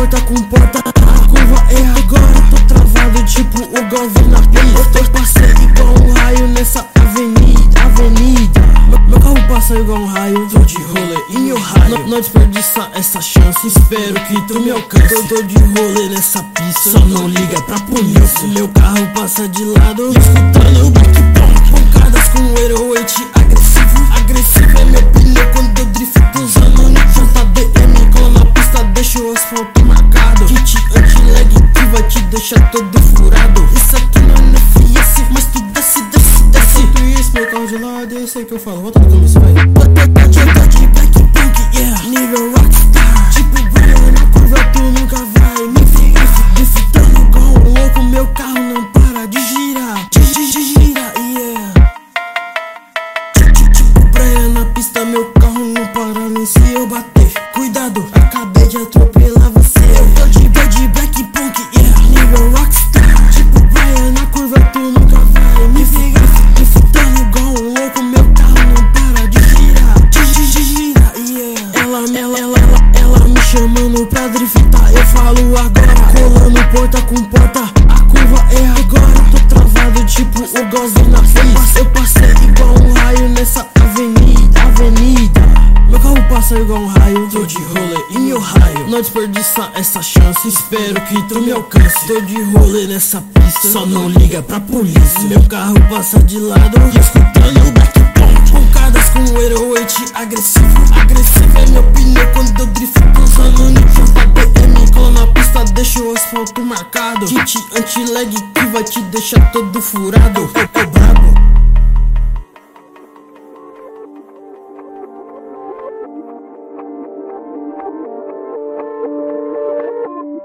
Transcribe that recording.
porta com porta, a curva é agora. Tô travado tipo o Galvin na pista. Eu passei igual um raio nessa avenida. Meu carro passa igual um raio. Tô de rolê em meu raio. Não desperdiça essa chance, espero que tu me alcance. Tô de rolê nessa pista, só não liga pra polícia. Meu carro passa de lado, escutando o backbone. Pancadas com heroite agressivo é meu pneu quando eu drifto usando Nixon. DM cola na pista, deixa o asfalto marcado. Kit anti-lag que vai te deixar todo furado. Isso aqui não é NFS, mas tu desce. Tu isso, meu carro de lado, eu sei que eu falo. Volta no começo, vai. Tô de black punk, yeah, nível rockstar. Tipo Brian, na curva tu nunca vai me ver. Driftando igual um louco, meu carro não para de girar. Yeah. Tipo Brian na pista, meu carro não para nem se eu bater. Cuidado, acabei de atropelar você. Eu tô de black punk, yeah, nível rockstar. Tipo Brian, na curva tu nunca vai me ver. Driftando igual um louco, meu carro não para de girar. Yeah. Ela me chamando pra driftar, eu falo agora. Colando porta com porta, a curva é agora. Tô travado tipo o Galvin na pista. Eu passei igual um raio nessa avenida. Meu carro passa igual um raio. Tô de rolê em meu raio. Não desperdiça essa chance, espero que tu me alcance. Tô de rolê nessa pista, só não liga pra polícia. Meu carro passa de lado, escutando o backbone. Pancadas com heroite agressivo é meu pneu quando eu drifto usando Nixon. DM cola na pista, deixa o asfalto marcado. Kit anti-lag que vai te deixar todo furado. Tô brabo.